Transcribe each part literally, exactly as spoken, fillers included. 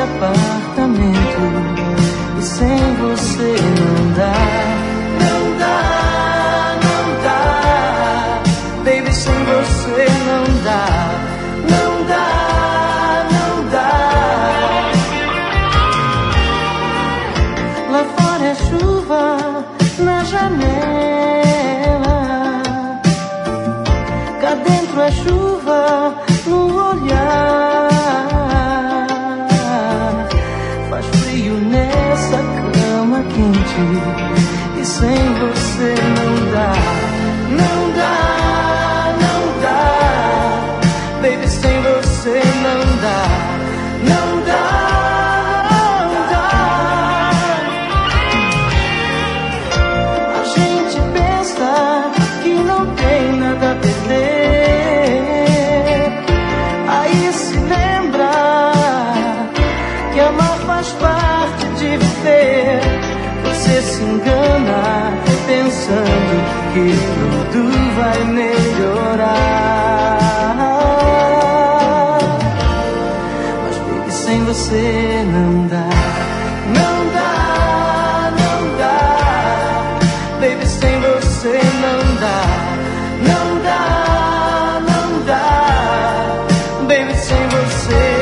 apartamento e sem você não dá, não dá, não dá. Baby, sem você não dá, não dá, não dá. Lá fora é chuva na janela, cá dentro é chuva no olhar. Faz frio nessa cama quente e sem você não dá, não dá, não dá. Baby, sem você não dá, não dá. Você se engana pensando que tudo vai melhorar, mas baby, sem você não dá, não dá, não dá. Baby, sem você não dá, não dá, não dá. Baby, sem você.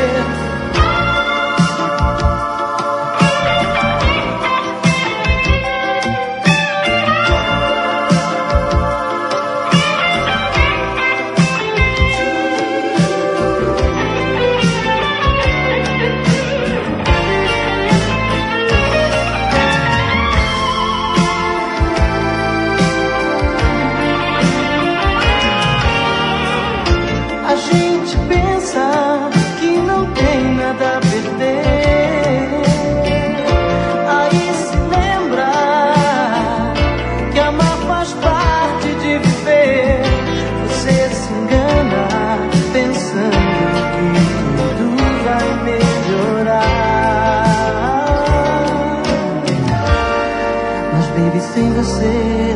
Sem você